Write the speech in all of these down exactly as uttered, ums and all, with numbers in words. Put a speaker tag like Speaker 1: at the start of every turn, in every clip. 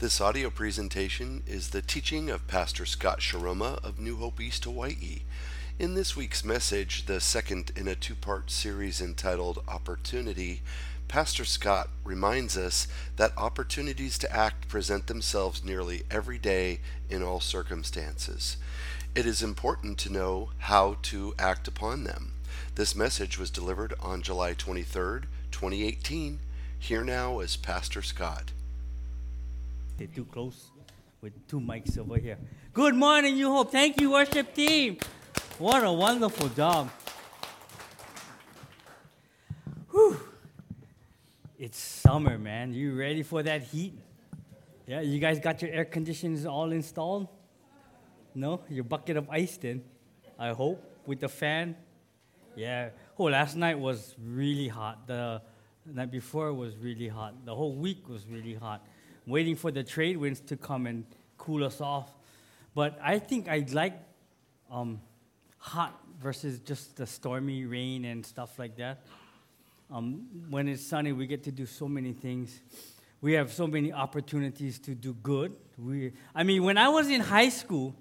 Speaker 1: This audio presentation is the teaching of Pastor Scott Sharoma of New Hope East Hawaii. In this week's message, the second in a two-part series entitled Opportunity, Pastor Scott reminds us that opportunities to act present themselves nearly every day in all circumstances. It is important to know how to act upon them. This message was delivered on July twenty-third, twenty eighteen. Here now is Pastor Scott.
Speaker 2: They're too close with two mics over here. Good morning, New Hope. Thank you, worship team. What a wonderful job. Whew. It's summer, man. You ready for that heat? Yeah, you guys got your air conditioners all installed? No? Your bucket of ice then, I hope, with the fan? Yeah. Oh, last night was really hot. The night before was really hot. The whole week was really hot. Waiting for the trade winds to come and cool us off. But I think I like um, hot versus just the stormy rain and stuff like that. Um, when it's sunny, we get to do so many things. We have so many opportunities to do good. We, I mean, when I was in high school,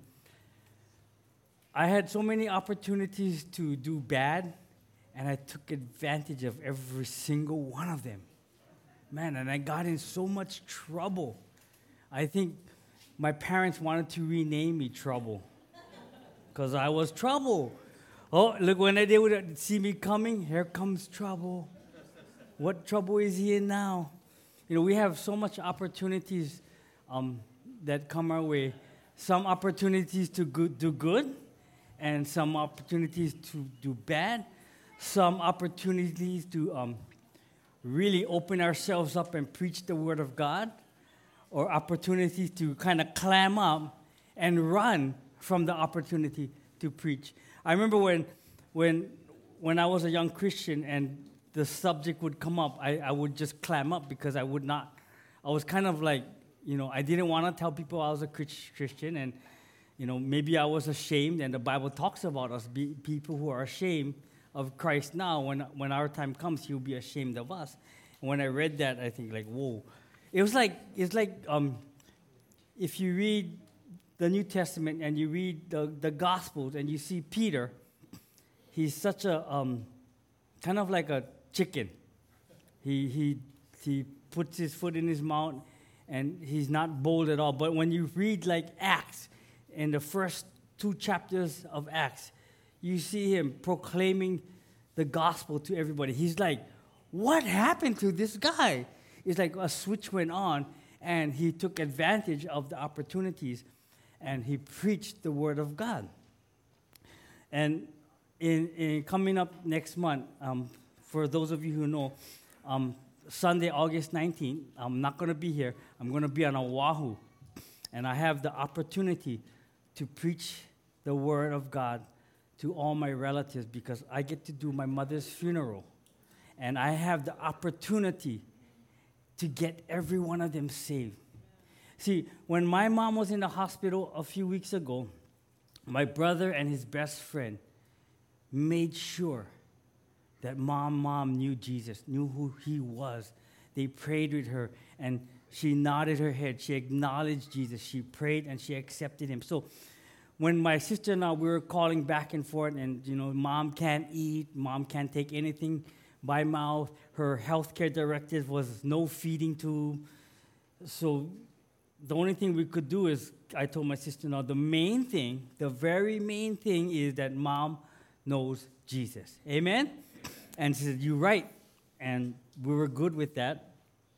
Speaker 2: I had so many opportunities to do bad, and I took advantage of every single one of them. Man, and I got in so much trouble. I think my parents wanted to rename me Trouble because I was trouble. Oh, look, when they would see me coming, here comes trouble. What trouble is he in now? You know, we have so much opportunities um, that come our way. Some opportunities to go- do good, and some opportunities to do bad. Some opportunities to um, really open ourselves up and preach the Word of God, or opportunities to kind of clam up and run from the opportunity to preach. I remember when when, when I was a young Christian and the subject would come up, I, I would just clam up because I would not, I was kind of like, you know, I didn't want to tell people I was a Christian, and, you know, maybe I was ashamed, and the Bible talks about us, be, people who are ashamed of Christ now. When when our time comes, He'll be ashamed of us. And when I read that, I think like, whoa. It was like, it's like um, if you read the New Testament and you read the, the Gospels and you see Peter, he's such a, um, kind of like a chicken. He, he, he puts his foot in his mouth and he's not bold at all. But when you read like Acts, in the first two chapters of Acts, you see him proclaiming the gospel to everybody. He's like, what happened to this guy? It's like a switch went on, and he took advantage of the opportunities, and he preached the word of God. And in, in coming up next month, um, for those of you who know, um, Sunday, August nineteenth, I'm not going to be here. I'm going to be on Oahu, and I have the opportunity to preach the word of God to all my relatives because I get to do my mother's funeral. And I have the opportunity to get every one of them saved. See, when my mom was in the hospital a few weeks ago, my brother and his best friend made sure that mom, mom knew Jesus, knew who he was. They prayed with her, and she nodded her head. She acknowledged Jesus. She prayed, and she accepted him. So when my sister and I, we were calling back and forth, and, you know, mom can't eat, mom can't take anything by mouth. Her healthcare directive was no feeding tube. So the only thing we could do is, I told my sister, no, the main thing, the very main thing is that mom knows Jesus. Amen? And she said, you're right. And we were good with that.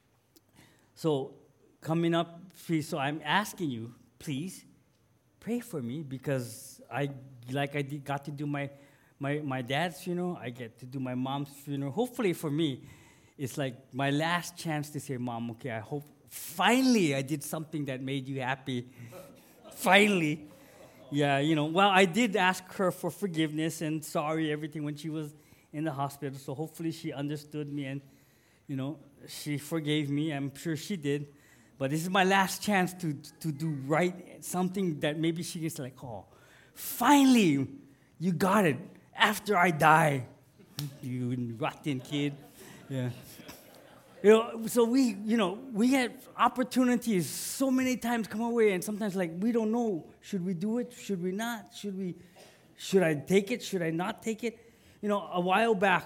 Speaker 2: So coming up, so I'm asking you, please, pray for me because I, like I did, got to do my, my, my dad's funeral. I get to do my mom's funeral. Hopefully for me, it's like my last chance to say, Mom, okay, I hope finally I did something that made you happy. Finally. Yeah, you know, well, I did ask her for forgiveness and sorry, everything when she was in the hospital. So hopefully she understood me and, you know, she forgave me. I'm sure she did. But this is my last chance to, to do right, something that maybe she gets like, oh, finally, you got it after I die. You rotten kid. Yeah. You know, so we, you know, we get opportunities so many times come our way, and sometimes like we don't know, should we do it? Should we not? Should we, should I take it? Should I not take it? You know, a while back,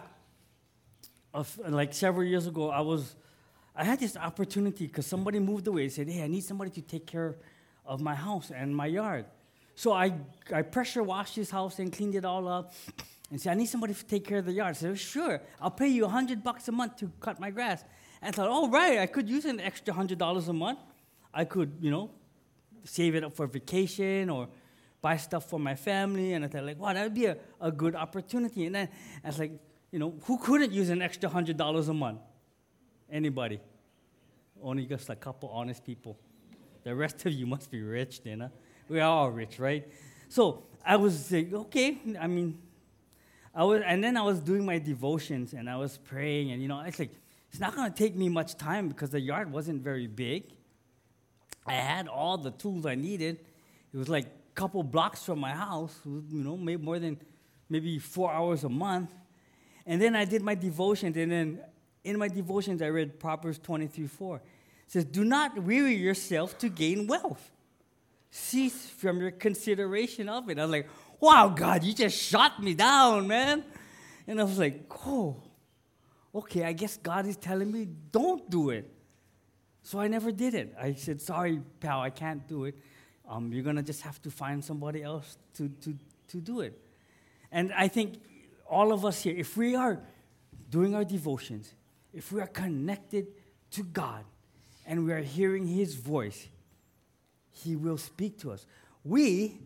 Speaker 2: of, like several years ago, I was, I had this opportunity because somebody moved away and said, hey, I need somebody to take care of my house and my yard. So I, I pressure washed his house and cleaned it all up and said, I need somebody to take care of the yard. I said, sure, I'll pay you a hundred bucks a month to cut my grass. And I thought, oh, right, I could use an extra one hundred dollars a month. I could, you know, save it up for vacation or buy stuff for my family. And I thought, like, wow, that would be a, a good opportunity. And then I was like, you know, who couldn't use an extra one hundred dollars a month? Anybody? Only just a couple honest people. The rest of you must be rich, then. Huh? We are all rich, right? So I was like, okay, I mean, I was, and then I was doing my devotions, and I was praying, and, you know, it's like, it's not going to take me much time because the yard wasn't very big. I had all the tools I needed. It was like a couple blocks from my house, you know, maybe more than maybe four hours a month. And then I did my devotions, and then in my devotions I read Proverbs twenty-three four. It says, do not weary yourself to gain wealth. Cease from your consideration of it. I was like, wow, God, you just shot me down, man. And I was like, oh. Okay, I guess God is telling me, don't do it. So I never did it. I said, sorry, pal, I can't do it. Um, you're going to just have to find somebody else to, to, to do it. And I think all of us here, if we are doing our devotions, if we are connected to God, and we are hearing His voice, He will speak to us. We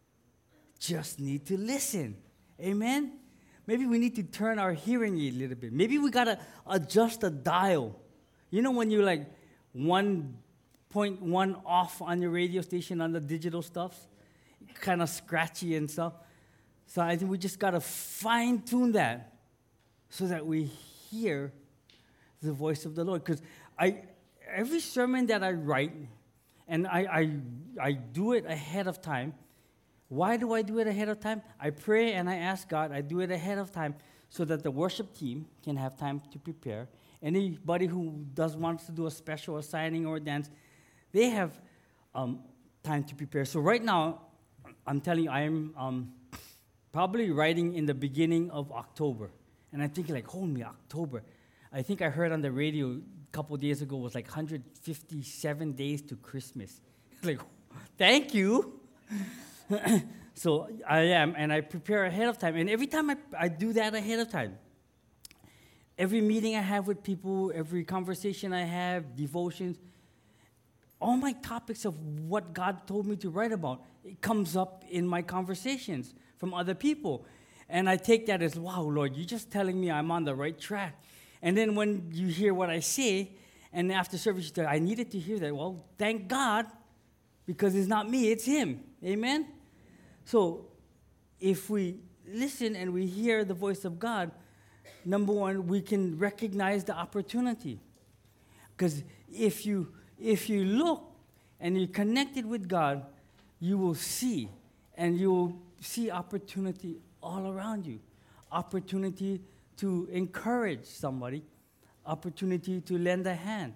Speaker 2: just need to listen. Amen? Maybe we need to turn our hearing a little bit. Maybe we got to adjust the dial. You know when you're like one point one off on your radio station on the digital stuff? Kind of scratchy and stuff. So I think we just got to fine-tune that so that we hear the voice of the Lord. Because I, every sermon that I write, and I, I, I do it ahead of time. Why do I do it ahead of time? I pray and I ask God. I do it ahead of time so that the worship team can have time to prepare. Anybody who does wants to do a special or signing or a dance, they have um, time to prepare. So right now, I'm telling you, I'm um, probably writing in the beginning of October. And I'm thinking like, holy me, October. I think I heard on the radio a couple days ago was like one hundred fifty-seven days to Christmas. Like, thank you. So I am, and I prepare ahead of time. And every time I, I do that ahead of time, every meeting I have with people, every conversation I have, devotions, all my topics of what God told me to write about, it comes up in my conversations from other people. And I take that as, wow, Lord, you're just telling me I'm on the right track. And then when you hear what I say, and after service you say, I needed to hear that. Well, thank God, because it's not me, it's Him. Amen? So if we listen and we hear the voice of God, number one, we can recognize the opportunity. Because if you if you look and you're connected with God, you will see, and you will see opportunity all around you. Opportunity to encourage somebody, opportunity to lend a hand.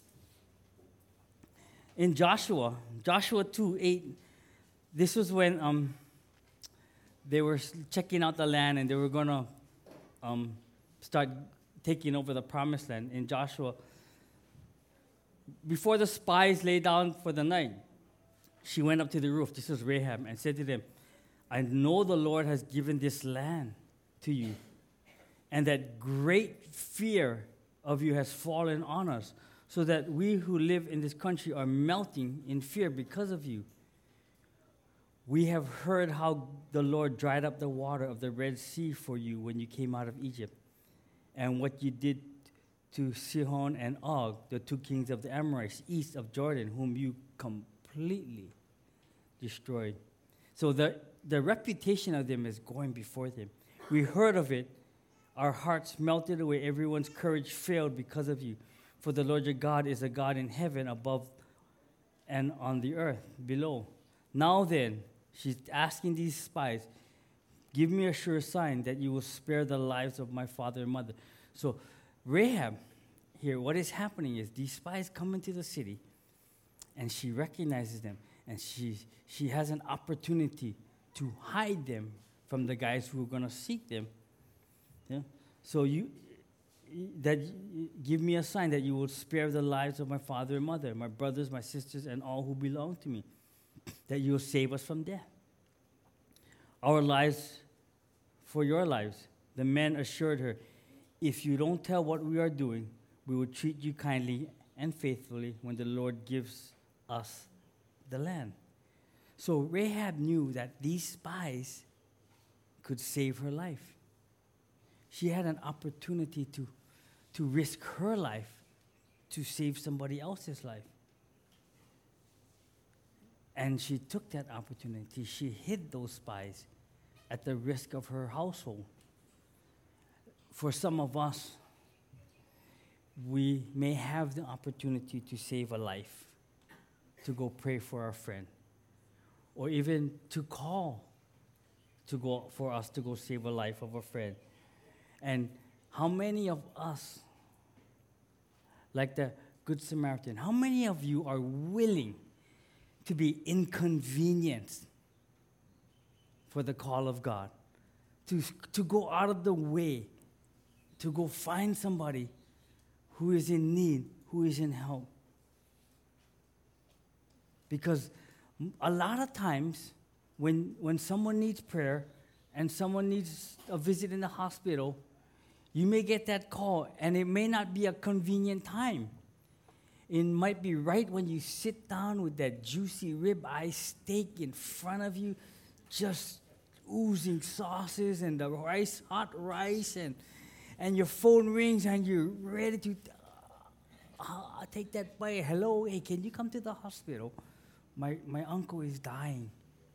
Speaker 2: In Joshua, Joshua two eight, this was when um, they were checking out the land and they were going to um, start taking over the promised land. In Joshua, before the spies lay down for the night, she went up to the roof, this was Rahab, and said to them, I know the Lord has given this land to you, and that great fear of you has fallen on us, so that we who live in this country are melting in fear because of you. We have heard how the Lord dried up the water of the Red Sea for you when you came out of Egypt, and what you did to Sihon and Og, the two kings of the Amorites, east of Jordan, whom you completely destroyed. So the, the reputation of them is going before them. We heard of it. Our hearts melted away. Everyone's courage failed because of you. For the Lord your God is a God in heaven above and on the earth below. Now then, she's asking these spies, give me a sure sign that you will spare the lives of my father and mother. So Rahab, here, what is happening is these spies come into the city, and she recognizes them, and she, she has an opportunity to hide them from the guys who are going to seek them. Yeah? So you, that give me a sign that you will spare the lives of my father and mother, my brothers, my sisters, and all who belong to me, that you will save us from death. Our lives for your lives. The men assured her, if you don't tell what we are doing, we will treat you kindly and faithfully when the Lord gives us the land. So Rahab knew that these spies could save her life. She had an opportunity to, to risk her life to save somebody else's life. And she took that opportunity. She hid those spies at the risk of her household. For some of us, we may have the opportunity to save a life, to go pray for our friend, or even to call to go for us to go save a life of a friend. And how many of us, like the Good Samaritan, how many of you are willing to be inconvenienced for the call of God, to, to go out of the way, to go find somebody who is in need, who is in help? Because a lot of times, when, when someone needs prayer and someone needs a visit in the hospital, you may get that call, and it may not be a convenient time. It might be right when you sit down with that juicy ribeye steak in front of you, just oozing sauces and the rice, hot rice, and, and your phone rings and you're ready to uh, uh, take that bite. Hello, hey, can you come to the hospital? My, my uncle is dying.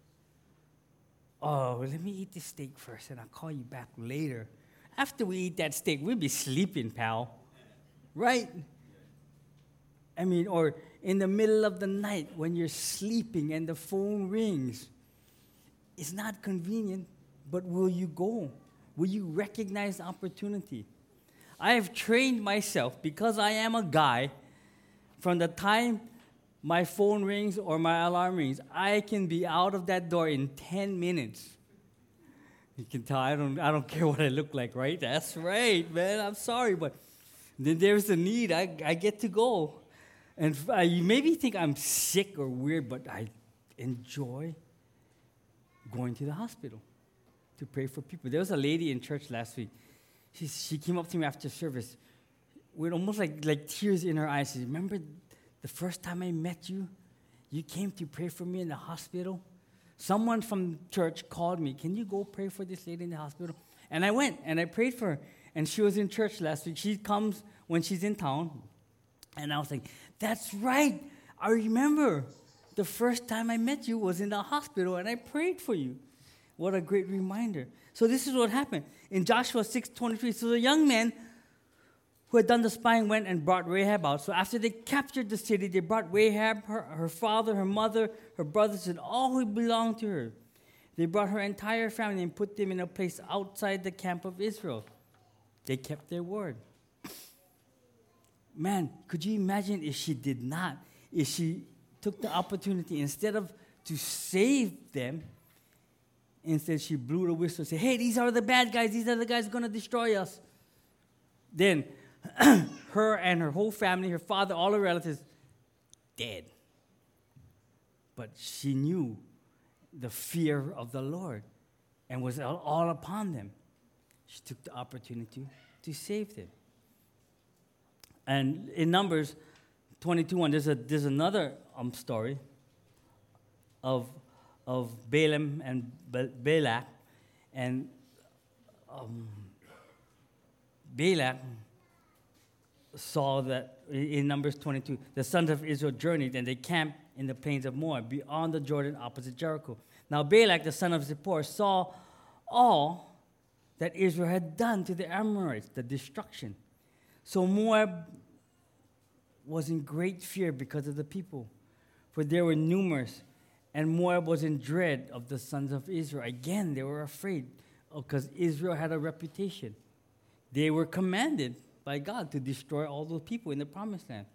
Speaker 2: Oh, let me eat this steak first, and I'll call you back later. After we eat that steak, we'll be sleeping, pal. Right? I mean, or in the middle of the night when you're sleeping and the phone rings. It's not convenient, but will you go? Will you recognize the opportunity? I have trained myself, because I am a guy, from the time my phone rings or my alarm rings, I can be out of that door in ten minutes. You can tell I don't I don't care what I look like, right? That's right, man. I'm sorry, but then there's a need. I, I get to go. And uh, you maybe think I'm sick or weird, but I enjoy going to the hospital to pray for people. There was a lady in church last week. She, she came up to me after service with almost like, like tears in her eyes. She said, remember the first time I met you? You came to pray for me in the hospital? Someone from church called me, can you go pray for this lady in the hospital? And I went, and I prayed for her. And she was in church last week. She comes when she's in town. And I was like, that's right. I remember the first time I met you was in the hospital, and I prayed for you. What a great reminder. So this is what happened. In Joshua six twenty-three, so the young man who had done the spying went and brought Rahab out. So after they captured the city, they brought Rahab, her, her father, her mother, her brothers, and all who belonged to her. They brought her entire family and put them in a place outside the camp of Israel. They kept their word. Man, could you imagine if she did not? If she took the opportunity, instead of to save them, instead she blew the whistle and said, hey, these are the bad guys. These are the guys going to destroy us. Then her and her whole family, her father, all her relatives, dead. But she knew the fear of the Lord and was all, all upon them. She took the opportunity to save them. And in Numbers twenty-two one, there's a there's another um story of of Balaam and Balak, and um, Balak saw that in Numbers twenty-two, the sons of Israel journeyed, and they camped in the plains of Moab, beyond the Jordan, opposite Jericho. Now Balak, the son of Zippor, saw all that Israel had done to the Amorites, the destruction. So Moab was in great fear because of the people, for they were numerous, and Moab was in dread of the sons of Israel. Again, they were afraid because Israel had a reputation. They were commanded by God to destroy all those people in the promised land.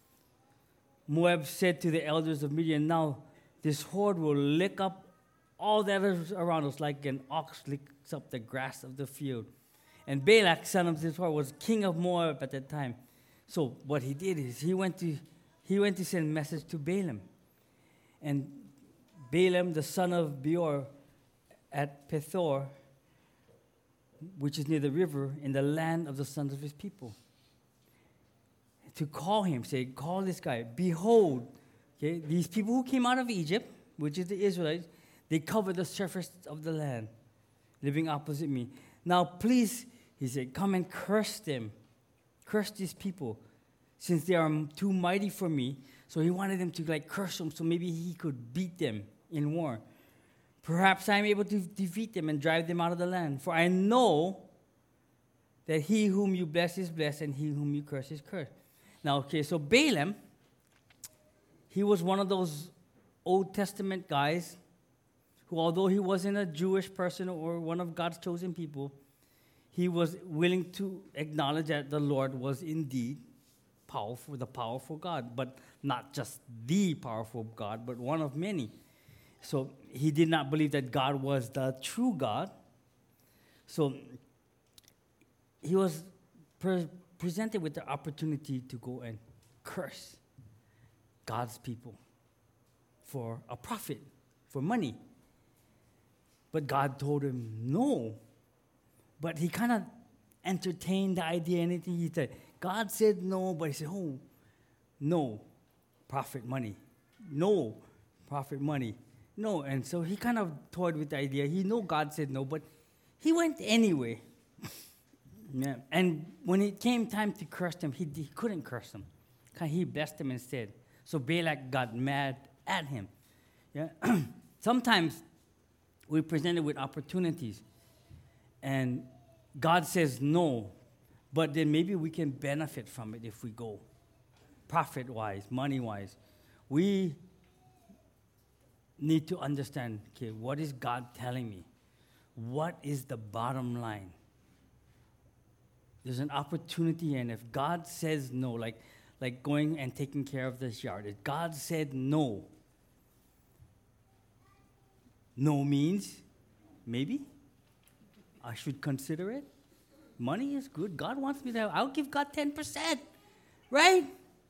Speaker 2: Moab said to the elders of Midian, now this horde will lick up all that is around us like an ox licks up the grass of the field. And Balak, son of Zippor, was king of Moab at that time. So what he did is he went to he went to send a message to Balaam. And Balaam, the son of Beor, at Pethor, which is near the river, in the land of the sons of his people, to call him, say, call this guy. Behold, okay, these people who came out of Egypt, which is the Israelites, they covered the surface of the land, living opposite me. Now, please, he said, come and curse them. Curse these people, since they are too mighty for me. So he wanted them to like curse them, so maybe he could beat them in war. Perhaps I am able to defeat them and drive them out of the land. For I know that he whom you bless is blessed, and he whom you curse is cursed. Now, okay, so Balaam, he was one of those Old Testament guys who, although he wasn't a Jewish person or one of God's chosen people, he was willing to acknowledge that the Lord was indeed powerful, the powerful God, but not just the powerful God, but one of many. So he did not believe that God was the true God. So he was pre- presented with the opportunity to go and curse God's people for a profit, for money. But God told him no. But he kind of entertained the idea, anything he said. God said no, but he said, oh, no, profit money. No, profit money. No, and so he kind of toyed with the idea. He knew God said no, but he went anyway. Yeah. And when it came time to curse them, he, he couldn't curse them. He blessed them instead. So Balak got mad at him. Yeah. Sometimes we're presented with opportunities, and God says no, but then maybe we can benefit from it if we go, profit-wise, money-wise. We need to understand, okay, what is God telling me? What is the bottom line? There's an opportunity, and if God says no, like, like going and taking care of this yard, if God said no, no means maybe I should consider it. Money is good. God wants me to have, I'll give God ten percent, right?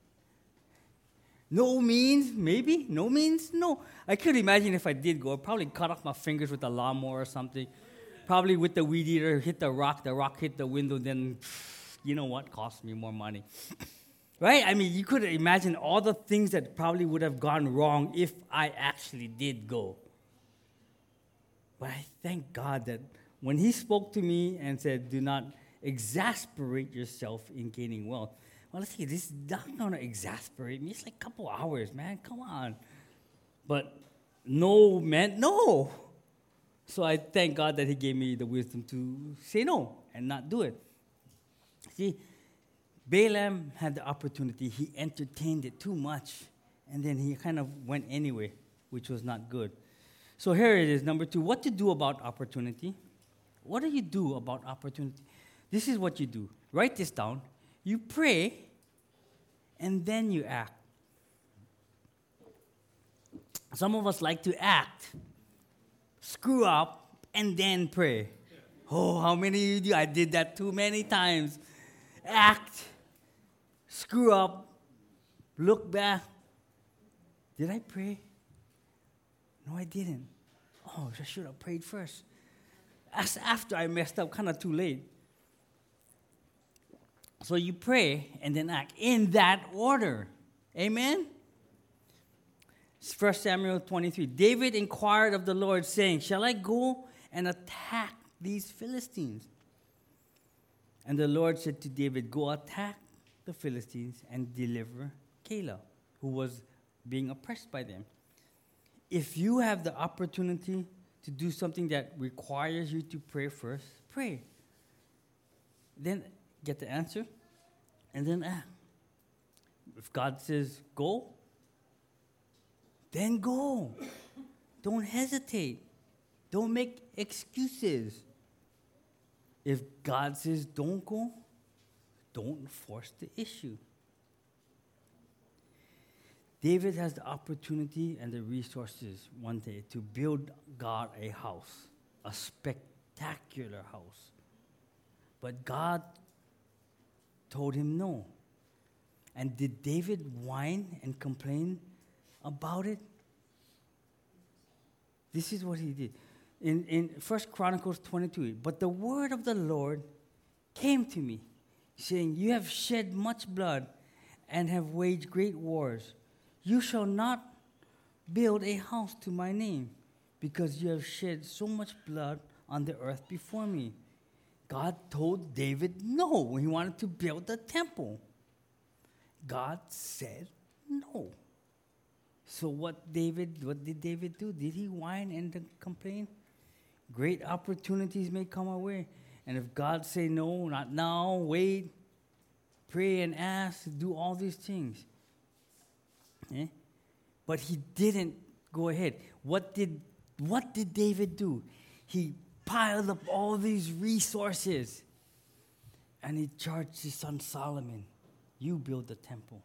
Speaker 2: No means maybe, no means no. I could imagine if I did go, I'd probably cut off my fingers with a lawnmower or something. Probably with the weed eater, hit the rock, the rock hit the window, then, you know what, cost me more money. Right? I mean, you could imagine all the things that probably would have gone wrong if I actually did go. But I thank God that when he spoke to me and said, do not exasperate yourself in gaining wealth. Well, let's see, this is not going to exasperate me. It's like a couple hours, man. Come on. But no meant no. So I thank God that he gave me the wisdom to say no and not do it. See, Balaam had the opportunity. He entertained it too much, and then he kind of went anyway, which was not good. So here it is, number two, what to do about opportunity. What do you do about opportunity? This is what you do. Write this down. You pray, and then you act. Some of us like to act, screw up, and then pray. Oh, how many of you do? I did that too many times. Act, screw up, look back. Did I pray? No, I didn't. Oh, I should have prayed first. As after I messed up, kind of too late. So you pray and then act in that order. Amen? First Samuel twenty-three. David inquired of the Lord, saying, shall I go and attack these Philistines? And the Lord said to David, go attack the Philistines and deliver Keilah, who was being oppressed by them. If you have the opportunity to do something that requires you to pray first, pray. Then get the answer, and then act. If God says go, then go. Don't hesitate. Don't make excuses. If God says don't go, don't force the issue. David has the opportunity and the resources one day to build God a house, a spectacular house. But God told him no. And did David whine and complain about it? This is what he did. In, in First Chronicles twenty-two, but the word of the Lord came to me, saying, you have shed much blood and have waged great wars. You shall not build a house to my name, because you have shed so much blood on the earth before me. God told David no when he wanted to build the temple. God said no. So what David, what did David do? Did he whine and complain? Great opportunities may come our way. And if God say no, not now, wait, pray and ask, do all these things. Eh? But he didn't go ahead. What did, what did David do? He piled up all these resources. And he charged his son Solomon, you build the temple.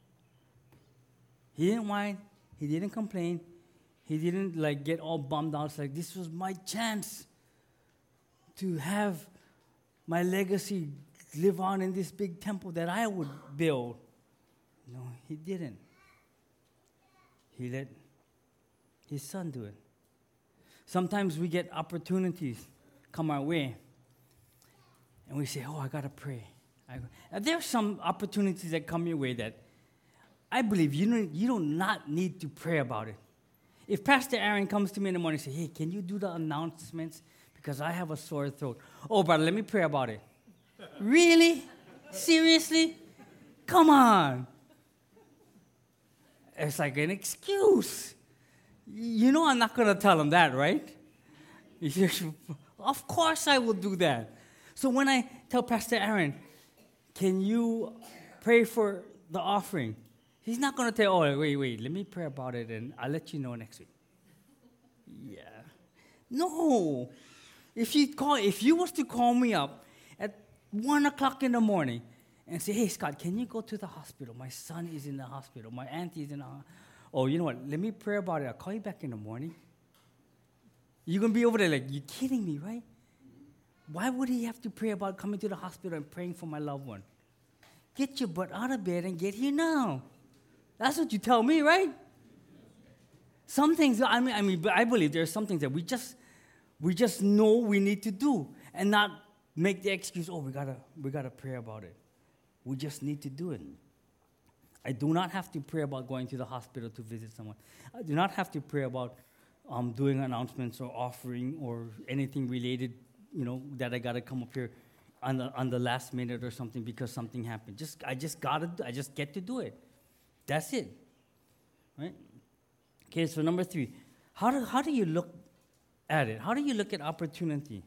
Speaker 2: He didn't whine. He didn't complain. He didn't like get all bummed out. It's like, this was my chance to have my legacy live on in this big temple that I would build. No, he didn't. He let his son do it. Sometimes we get opportunities come our way, and we say, oh, I got to pray. I, and there are some opportunities that come your way that I believe you don't, you do not need to pray about it. If Pastor Aaron comes to me in the morning and says, hey, can you do the announcements? Because I have a sore throat. Oh, brother, let me pray about it. Really? Seriously? Come on. It's like an excuse. You know I'm not going to tell him that, right? Of course I will do that. So when I tell Pastor Aaron, can you pray for the offering? He's not going to tell, oh, wait, wait, let me pray about it and I'll let you know next week. Yeah. No. If you call, if you was to call me up at one o'clock in the morning and say, hey, Scott, can you go to the hospital? My son is in the hospital. My auntie is in the hospital. Oh, you know what? Let me pray about it. I'll call you back in the morning. You're going to be over there like, you're kidding me, right? Why would he have to pray about coming to the hospital and praying for my loved one? Get your butt out of bed and get here now. That's what you tell me, right? Some things, I mean, I mean, I believe there are some things that we just, we just know we need to do, and not make the excuse, oh, we gotta, we gotta pray about it. We just need to do it. I do not have to pray about going to the hospital to visit someone. I do not have to pray about um, doing announcements or offering or anything related, you know, that I gotta come up here on the on the last minute or something because something happened. Just I just gotta, I just get to do it. That's it, right? Okay, so number three, how do, how do you look at it? How do you look at opportunity?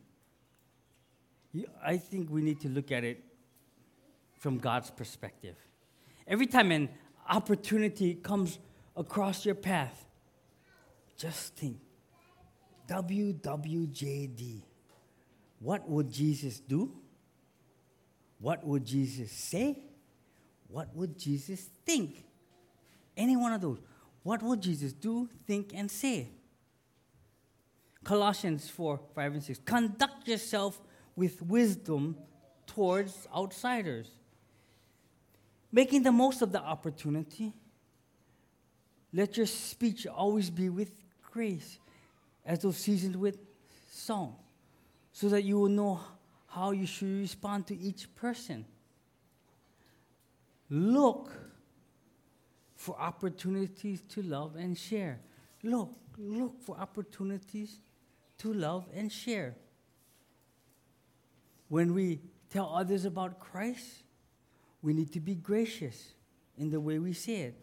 Speaker 2: You, I think we need to look at it from God's perspective. Every time an opportunity comes across your path, just think, W W J D. What would Jesus do? What would Jesus say? What would Jesus think? Any one of those. What would Jesus do, think, and say? Colossians four, five, and six. Conduct yourself with wisdom towards outsiders, making the most of the opportunity. Let your speech always be with grace, as though seasoned with salt, so that you will know how you should respond to each person. Look for opportunities to love and share. Look, look for opportunities to love and share. When we tell others about Christ, we need to be gracious in the way we say it.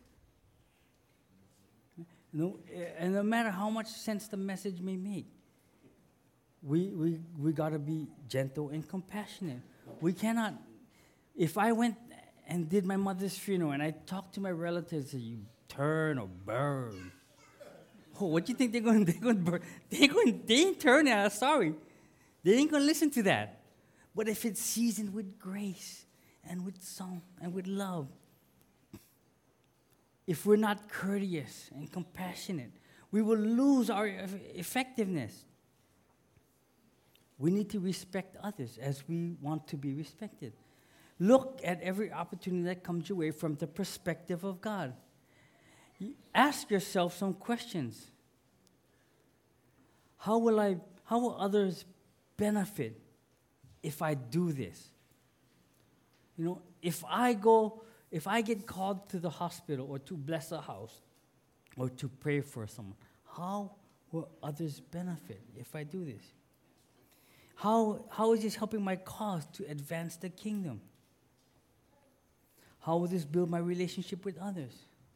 Speaker 2: No, and no matter how much sense the message may make, we we we gotta be gentle and compassionate. We cannot. If I went and did my mother's funeral, and I talked to my relatives, and you turn or burn. Oh, what do you think they're going? They're going to burn. They're going. They ain't turn. Sorry, they ain't going to listen to that. But if it's seasoned with grace and with song and with love. If we're not courteous and compassionate, we will lose our effectiveness. We need to respect others as we want to be respected. Look at every opportunity that comes your way from the perspective of God. You ask yourself some questions. How will I, how will others benefit if I do this? You know, if I go, if I get called to the hospital or to bless a house or to pray for someone, how will others benefit if I do this? How, how is this helping my cause to advance the kingdom? How will this build my relationship with others?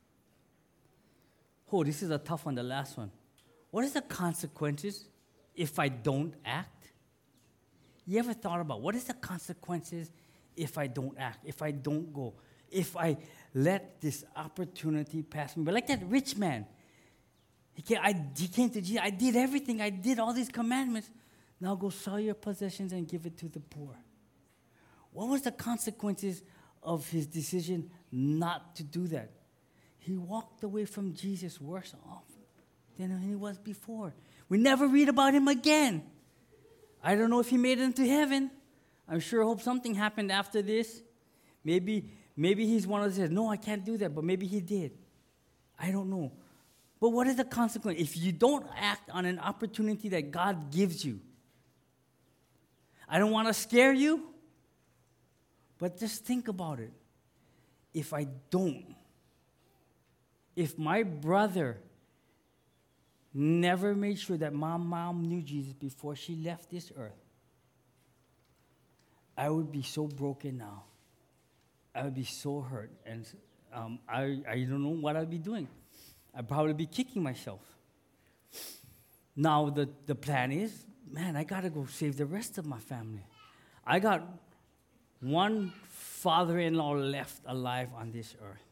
Speaker 2: Oh, this is a tough one, the last one. What is the consequences if I don't act? You ever thought about what is the consequences if I don't act, if I don't go, if I let this opportunity pass me? But like that rich man, he came, I, he came to Jesus, I did everything, I did all these commandments. Now go sell your possessions and give it to the poor. What was the consequences of his decision not to do that? He walked away from Jesus worse off than he was before. We never read about him again. I don't know if he made it into heaven. I'm sure hope something happened after this. Maybe, maybe he's one of those that says, no, I can't do that, but maybe he did. I don't know. But what is the consequence? If you don't act on an opportunity that God gives you, I don't want to scare you, but just think about it. If I don't, if my brother never made sure that my mom knew Jesus before she left this earth, I would be so broken now. I would be so hurt, and um, I, I don't know what I'd be doing. I'd probably be kicking myself. Now the, the plan is, man, I got to go save the rest of my family. I got one father-in-law left alive on this earth.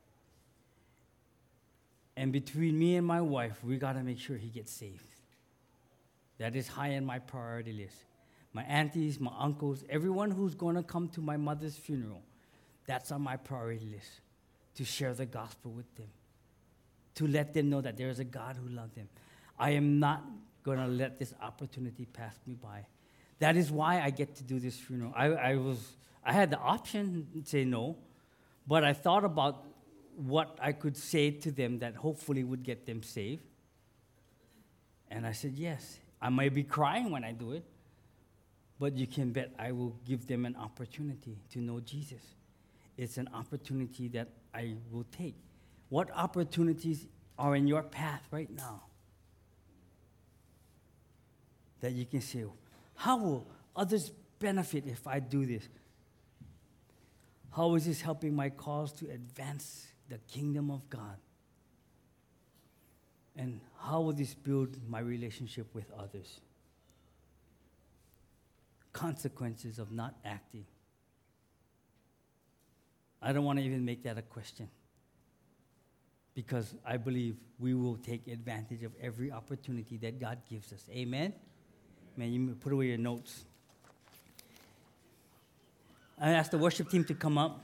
Speaker 2: And between me and my wife, we got to make sure he gets saved. That is high on my priority list. My aunties, my uncles, everyone who's going to come to my mother's funeral, that's on my priority list, to share the gospel with them, to let them know that there is a God who loves them. I am not going to let this opportunity pass me by. That is why I get to do this funeral. I, I was, I had the option to say no, but I thought about what I could say to them that hopefully would get them saved. And I said yes. I might be crying when I do it, but you can bet I will give them an opportunity to know Jesus. It's an opportunity that I will take. What opportunities are in your path right now that you can say, how will others benefit if I do this? How is this helping my cause to advance the kingdom of God? And how will this build my relationship with others? Consequences of not acting. I don't want to even make that a question, because I believe we will take advantage of every opportunity that God gives us. Amen? Man, you put away your notes. I asked the worship team to come up.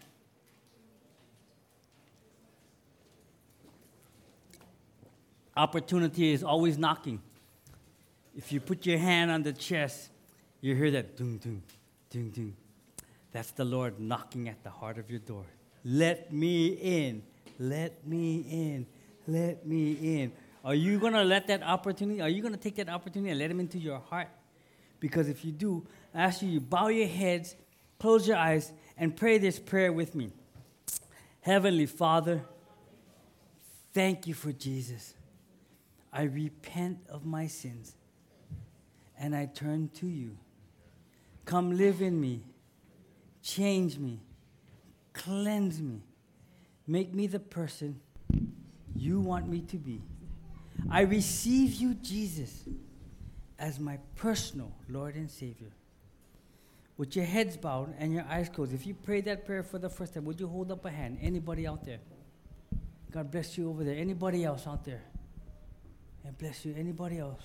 Speaker 2: Opportunity is always knocking. If you put your hand on the chest, you hear that ding, ding, ding, ding. That's the Lord knocking at the heart of your door. Let me in. Let me in. Let me in. Are you going to let that opportunity, are you going to take that opportunity and let him into your heart? Because if you do, I ask you, you bow your heads, close your eyes, and pray this prayer with me. Heavenly Father, thank you for Jesus. I repent of my sins, and I turn to you. Come live in me. Change me. Cleanse me. Make me the person you want me to be. I receive you, Jesus, as my personal Lord and Savior. With your heads bowed and your eyes closed, if you prayed that prayer for the first time, would you hold up a hand? Anybody out there? God bless you over there. Anybody else out there? And bless you. Anybody else?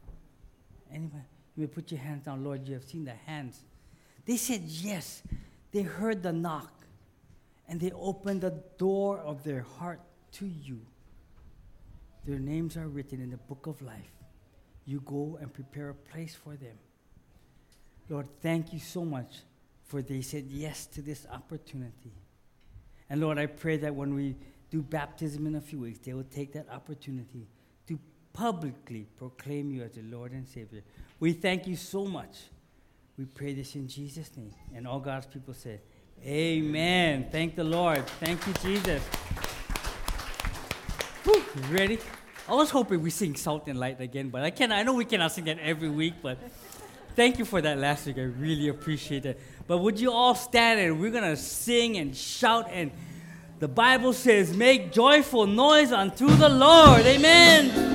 Speaker 2: Anybody? You may put your hands down. Lord, you have seen the hands. They said yes. They heard the knock, and they opened the door of their heart to you. Their names are written in the book of life. You go and prepare a place for them. Lord, thank you so much for they said yes to this opportunity. And Lord, I pray that when we do baptism in a few weeks, they will take that opportunity to publicly proclaim you as the Lord and Savior. We thank you so much. We pray this in Jesus' name. And all God's people said, amen. Thank the Lord. Thank you, Jesus. Whew, you ready? I was hoping we sing Salt and Light again, but I can I know we cannot sing that every week, but thank you for that last week. I really appreciate it. But would you all stand and we're going to sing and shout, and the Bible says, make joyful noise unto the Lord. Amen.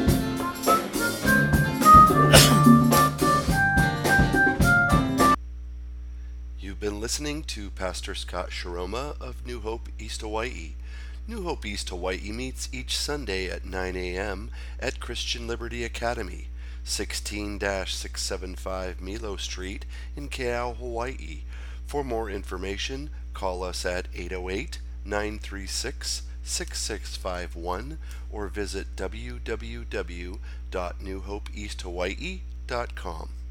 Speaker 1: You've been listening to Pastor Scott Shiroma of New Hope East Hawaii. New Hope East Hawaii meets each Sunday at nine a.m. at Christian Liberty Academy, sixteen six seventy-five Milo Street in Keau, Hawaii. For more information, call us at eight oh eight, nine three six, six six five one or visit w w w dot new hope east hawaii dot com.